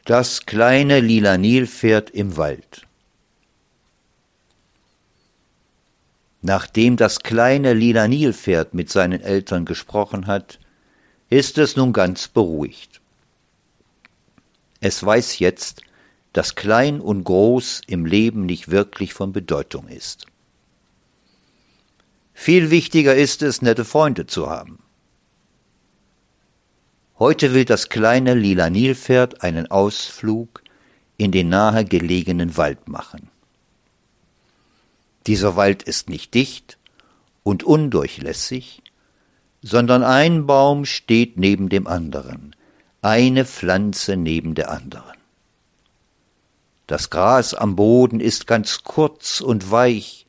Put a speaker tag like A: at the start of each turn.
A: Das kleine lila Nilpferd im Wald. Nachdem das kleine lila Nilpferd mit seinen Eltern gesprochen hat, ist es nun ganz beruhigt. Es weiß jetzt, dass klein und groß im Leben nicht wirklich von Bedeutung ist. Viel wichtiger ist es, nette Freunde zu haben. Heute will das kleine lila Nilpferd einen Ausflug in den nahe gelegenen Wald machen. Dieser Wald ist nicht dicht und undurchlässig, sondern ein Baum steht neben dem anderen, eine Pflanze neben der anderen. Das Gras am Boden ist ganz kurz und weich,